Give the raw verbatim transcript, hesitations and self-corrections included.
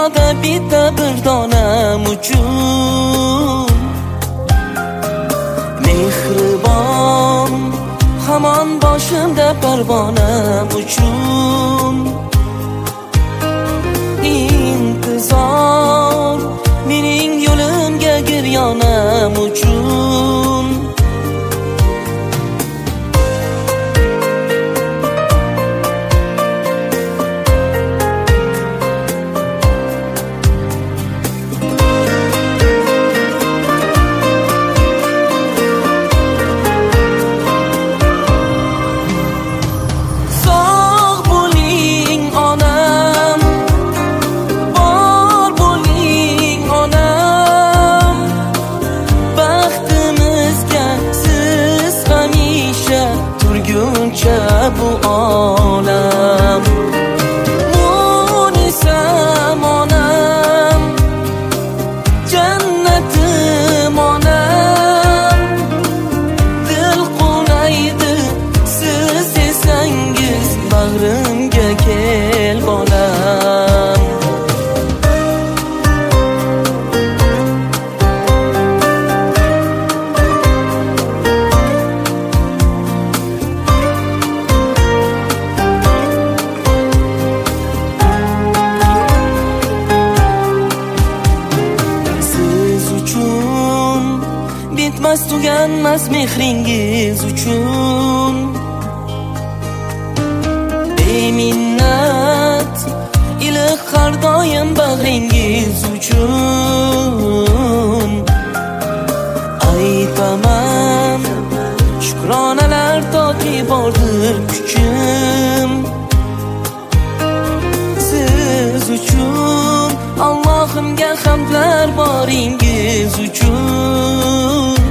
dunyoda bitta bir donam uchun mehribon hamon boshimda parvonam uchun intizor mening yo'limga giryonam uchun bu olam munisam onam jannatim onam dil qunaydi siz desangiz bag'rimga kel bolam bitmas tuganmas mehringiz uchun beminnat iliq har doim bag'ringiz uchun aytaman shukronalar toki bordir kuchim siz uchun Allohimga hamdlar boringiz uchun